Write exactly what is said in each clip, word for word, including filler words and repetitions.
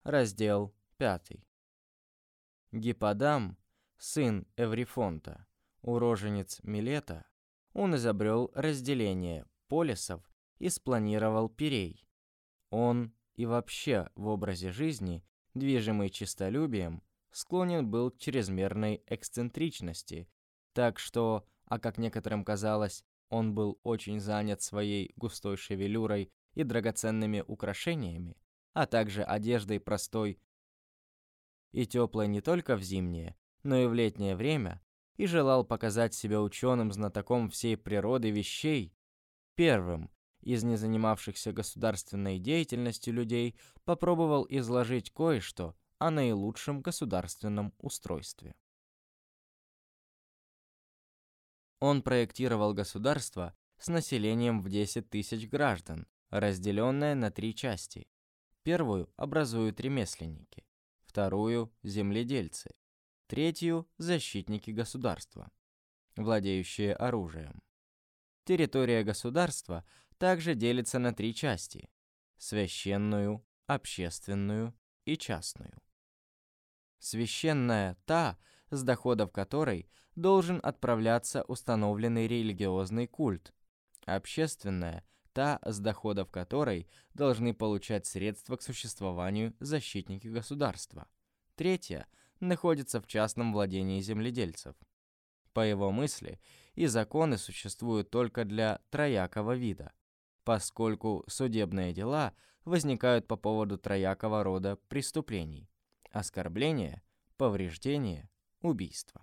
Раздел пятый. Гипподам, сын Эврифонта, уроженец Милета, он изобрел разделение полисов и спланировал Пирей. Он и вообще в образе жизни, движимый честолюбием, склонен был к чрезмерной эксцентричности, так что, а как некоторым казалось, он был очень занят своей густой шевелюрой и драгоценными украшениями, а также одеждой простой и теплой не только в зимнее, но и в летнее время, и желал показать себя ученым-знатоком всей природы вещей. Первым из незанимавшихся государственной деятельностью людей попробовал изложить кое-что о наилучшем государственном устройстве. Он проектировал государство с населением в десять тысяч граждан, разделенное на три части. Первую образуют ремесленники, вторую – земледельцы, третью – защитники государства, владеющие оружием. Территория государства также делится на три части – священную, общественную и частную. Священная – та, с доходов которой должен отправляться установленный религиозный культ. Общественная – та, с доходов которой должны получать средства к существованию защитники государства. Третья находится в частном владении земледельцев. По его мысли, и законы существуют только для троякого вида, поскольку судебные дела возникают по поводу троякого рода преступлений: оскорбления, повреждения, убийства.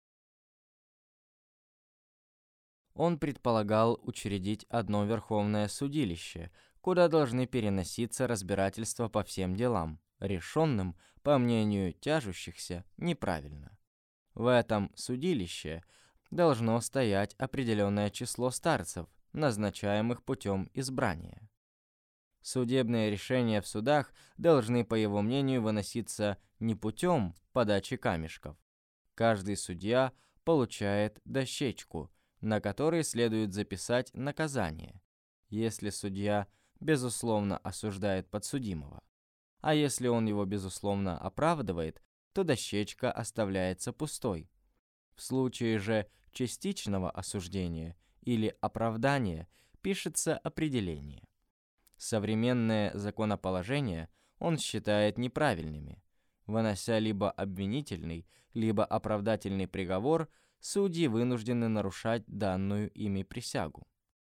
Он предполагал учредить одно верховное судилище, куда должны переноситься разбирательства по всем делам, решенным, по мнению тяжущихся, неправильно. В этом судилище должно стоять определенное число старцев, назначаемых путем избрания. Судебные решения в судах должны, по его мнению, выноситься не путем подачи камешков. Каждый судья получает дощечку, на которой следует записать наказание, если судья безусловно осуждает подсудимого. А если он его безусловно оправдывает, то дощечка оставляется пустой. В случае же частичного осуждения или оправдания пишется определение. Современные законоположения он считает неправильными. Вынося либо обвинительный, либо оправдательный приговор, судьи вынуждены нарушать данную ими присягу.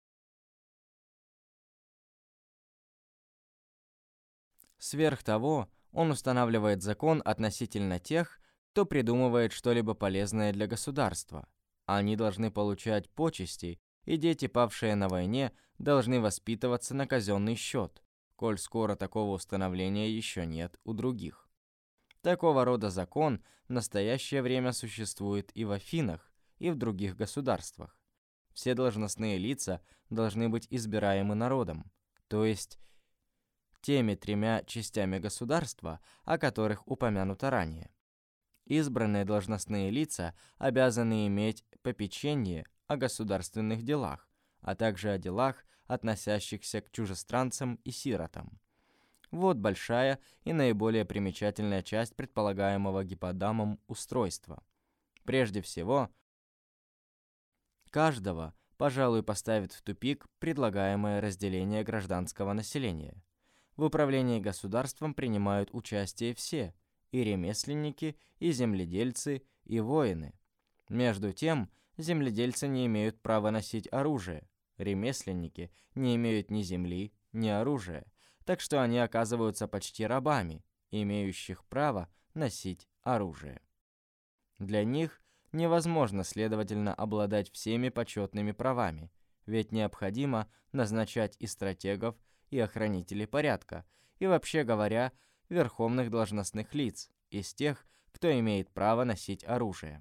Сверх того, он устанавливает закон относительно тех, кто придумывает что-либо полезное для государства. Они должны получать почести, и дети, павшие на войне, должны воспитываться на казенный счет, коль скоро такого установления еще нет у других. Такого рода закон в настоящее время существует и в Афинах, и в других государствах. Все должностные лица должны быть избираемы народом, то есть теми тремя частями государства, о которых упомянуто ранее. Избранные должностные лица обязаны иметь попечение о государственных делах, а также о делах, относящихся к чужестранцам и сиротам. Вот большая и наиболее примечательная часть предполагаемого Гипподамом устройства. Прежде всего, каждого, пожалуй, поставит в тупик предлагаемое разделение гражданского населения. В управлении государством принимают участие все – и ремесленники, и земледельцы, и воины. Между тем, земледельцы не имеют права носить оружие, ремесленники не имеют ни земли, ни оружия, так что они оказываются почти рабами, имеющих право носить оружие. Для них невозможно, следовательно, обладать всеми почетными правами, ведь необходимо назначать и стратегов, и охранителей порядка, и, вообще говоря, верховных должностных лиц из тех, кто имеет право носить оружие.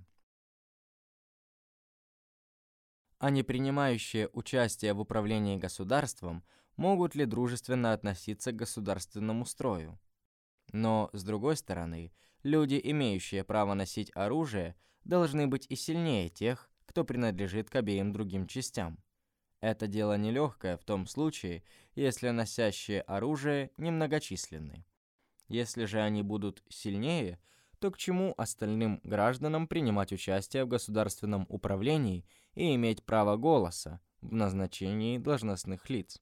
А не принимающие участие в управлении государством могут ли дружественно относиться к государственному строю? Но, с другой стороны, люди, имеющие право носить оружие, должны быть и сильнее тех, кто принадлежит к обеим другим частям. Это дело нелегкое в том случае, если носящие оружие немногочисленны. Если же они будут сильнее, то к чему остальным гражданам принимать участие в государственном управлении и иметь право голоса в назначении должностных лиц?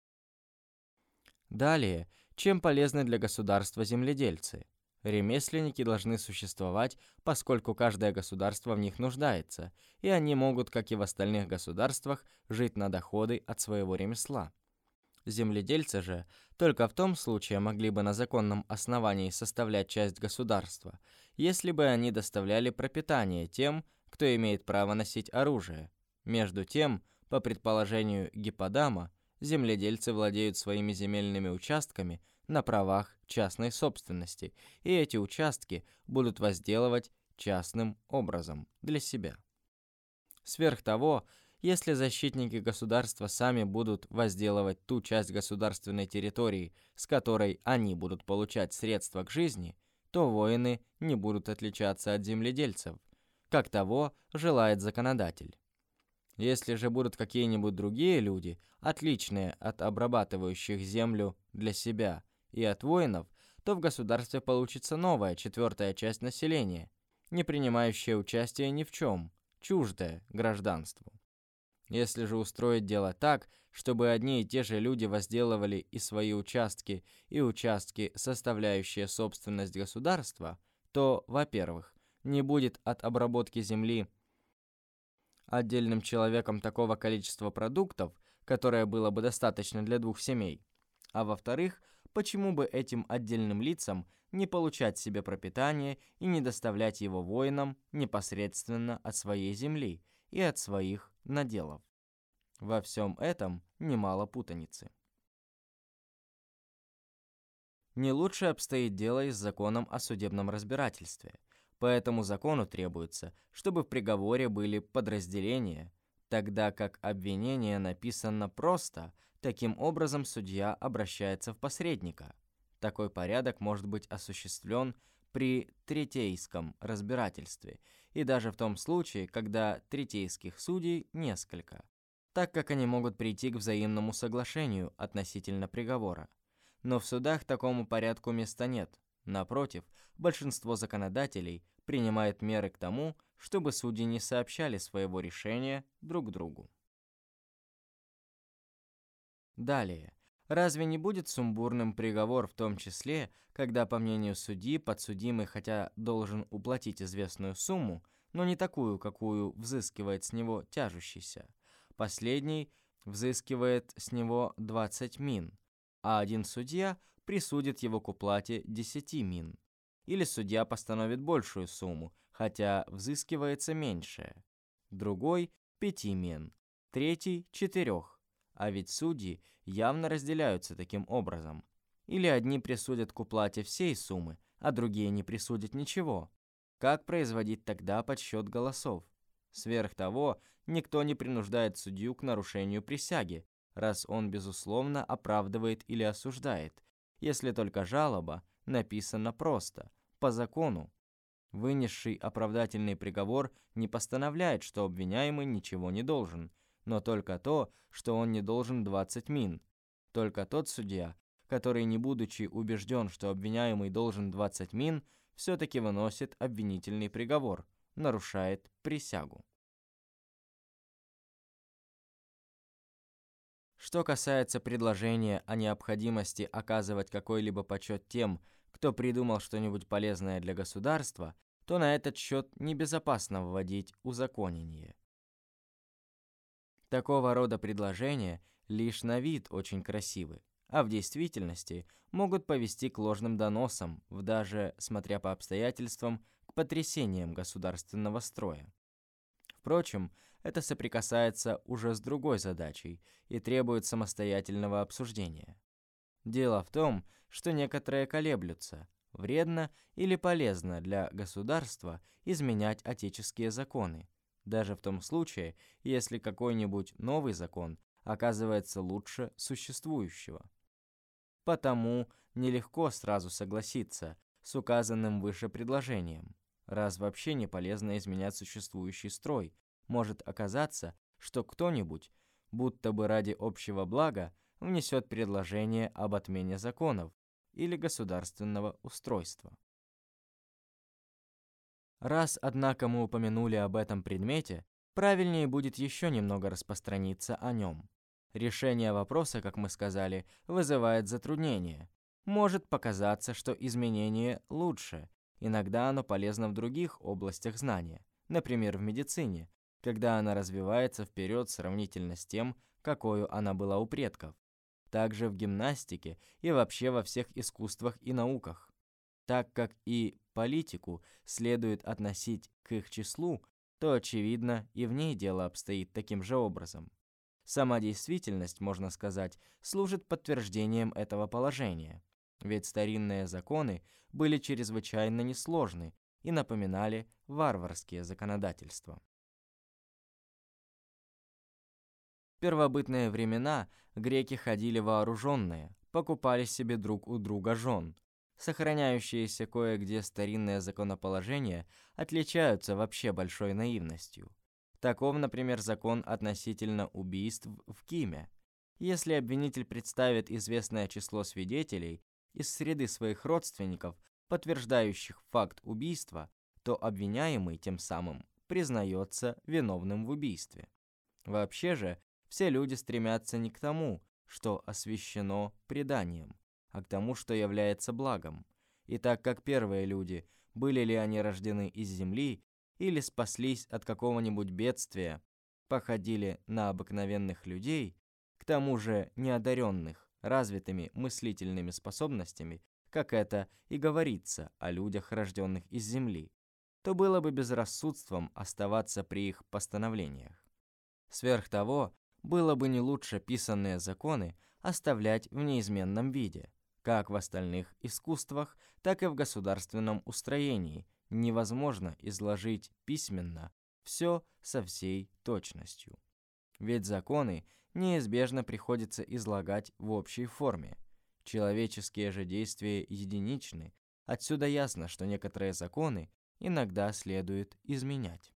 Далее, чем полезны для государства земледельцы? Ремесленники должны существовать, поскольку каждое государство в них нуждается, и они могут, как и в остальных государствах, жить на доходы от своего ремесла. Земледельцы же только в том случае могли бы на законном основании составлять часть государства, если бы они доставляли пропитание тем, кто имеет право носить оружие. Между тем, по предположению Гипподама, земледельцы владеют своими земельными участками на правах частной собственности, и эти участки будут возделывать частным образом для себя. Сверх того, если защитники государства сами будут возделывать ту часть государственной территории, с которой они будут получать средства к жизни, то воины не будут отличаться от земледельцев, как того желает законодатель. Если же будут какие-нибудь другие люди, отличные от обрабатывающих землю для себя и от воинов, то в государстве получится новая четвертая часть населения, не принимающая участие ни в чем, чуждая гражданству. Если же устроить дело так, чтобы одни и те же люди возделывали и свои участки, и участки, составляющие собственность государства, то, во-первых, не будет от обработки земли отдельным человеком такого количества продуктов, которое было бы достаточно для двух семей, а во-вторых, почему бы этим отдельным лицам не получать себе пропитание и не доставлять его воинам непосредственно от своей земли и от своих наделов. Во всем этом немало путаницы. Не лучше обстоит дело и с законом о судебном разбирательстве. По этому закону требуется, чтобы в приговоре были подразделения, тогда как обвинение написано просто, таким образом судья обращается в посредника. Такой порядок может быть осуществлен при третейском разбирательстве и даже в том случае, когда третейских судей несколько, так как они могут прийти к взаимному соглашению относительно приговора. Но в судах такому порядку места нет. Напротив, большинство законодателей принимает меры к тому, чтобы судьи не сообщали своего решения друг другу. Далее. Разве не будет сумбурным приговор в том числе, когда, по мнению судьи, подсудимый хотя должен уплатить известную сумму, но не такую, какую взыскивает с него тяжущийся? Последний взыскивает с него двадцать мин, а один судья присудит его к уплате десяти мин. Или судья постановит большую сумму, хотя взыскивается меньшая. Другой – пяти мин, третий – четырех. А ведь судьи явно разделяются таким образом. Или одни присудят к уплате всей суммы, а другие не присудят ничего. Как производить тогда подсчет голосов? Сверх того, никто не принуждает судью к нарушению присяги, раз он, безусловно, оправдывает или осуждает, если только жалоба написана просто, по закону. Вынесший оправдательный приговор не постановляет, что обвиняемый ничего не должен, но только то, что он не должен двадцать мин. Только тот судья, который, не будучи убежден, что обвиняемый должен двадцать мин, все-таки выносит обвинительный приговор, нарушает присягу. Что касается предложения о необходимости оказывать какой-либо почет тем, кто придумал что-нибудь полезное для государства, то на этот счет небезопасно вводить узаконение. Такого рода предложения лишь на вид очень красивы, а в действительности могут повести к ложным доносам, в даже, смотря по обстоятельствам, к потрясениям государственного строя. Впрочем, это соприкасается уже с другой задачей и требует самостоятельного обсуждения. Дело в том, что некоторые колеблются, вредно или полезно для государства изменять отеческие законы, даже в том случае, если какой-нибудь новый закон оказывается лучше существующего. Потому нелегко сразу согласиться с указанным выше предложением. Раз вообще не полезно изменять существующий строй, может оказаться, что кто-нибудь, будто бы ради общего блага, внесет предложение об отмене законов, или государственного устройства. Раз, однако, мы упомянули об этом предмете, правильнее будет еще немного распространиться о нем. Решение вопроса, как мы сказали, вызывает затруднения. Может показаться, что изменение лучше. Иногда оно полезно в других областях знания, например, в медицине, когда она развивается вперед сравнительно с тем, какой она была у предков. Также в гимнастике и вообще во всех искусствах и науках. Так как и политику следует относить к их числу, то, очевидно, и в ней дело обстоит таким же образом. Сама действительность, можно сказать, служит подтверждением этого положения, ведь старинные законы были чрезвычайно несложны и напоминали варварские законодательства. В первобытные времена греки ходили вооруженные, покупали себе друг у друга жен. Сохраняющиеся кое-где старинные законоположения отличаются вообще большой наивностью. Таков, например, закон относительно убийств в Киме. Если обвинитель представит известное число свидетелей из среды своих родственников, подтверждающих факт убийства, то обвиняемый тем самым признается виновным в убийстве. Вообще же, все люди стремятся не к тому, что освящено преданием, а к тому, что является благом. И так как первые люди, были ли они рождены из земли или спаслись от какого-нибудь бедствия, походили на обыкновенных людей, к тому же неодаренных развитыми мыслительными способностями, как это и говорится о людях, рожденных из земли, то было бы безрассудством оставаться при их постановлениях. Сверх того, было бы не лучше писанные законы оставлять в неизменном виде. Как в остальных искусствах, так и в государственном устроении невозможно изложить письменно все со всей точностью. Ведь законы неизбежно приходится излагать в общей форме. Человеческие же действия единичны, отсюда ясно, что некоторые законы иногда следует изменять.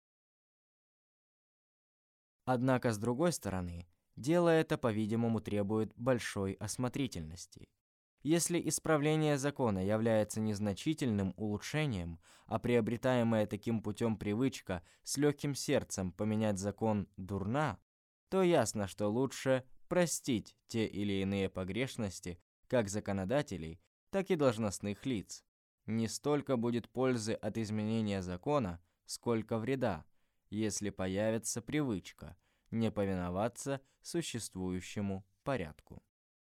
Однако, с другой стороны, дело это, по-видимому, требует большой осмотрительности. Если исправление закона является незначительным улучшением, а приобретаемая таким путем привычка с легким сердцем поменять закон дурна, то ясно, что лучше простить те или иные погрешности как законодателей, так и должностных лиц. Не столько будет пользы от изменения закона, сколько вреда, если появится привычка не повиноваться существующему порядку.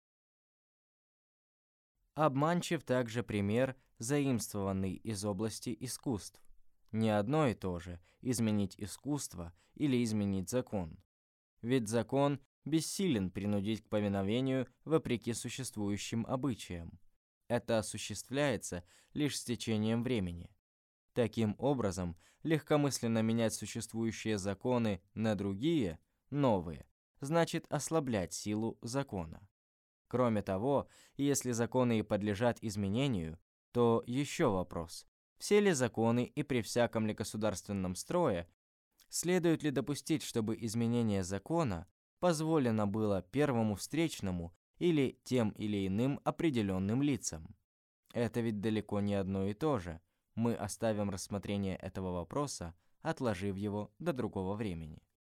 Обманчив также пример, заимствованный из области искусств. Не одно и то же изменить искусство или изменить закон. Ведь закон бессилен принудить к повиновению вопреки существующим обычаям. Это осуществляется лишь с течением времени. Таким образом, легкомысленно менять существующие законы на другие, новые, значит ослаблять силу закона. Кроме того, если законы и подлежат изменению, то еще вопрос: все ли законы и при всяком ли государственном строе следует ли допустить, чтобы изменение закона позволено было первому встречному или тем или иным определенным лицам? Это ведь далеко не одно и то же. Мы оставим рассмотрение этого вопроса, отложив его до другого времени.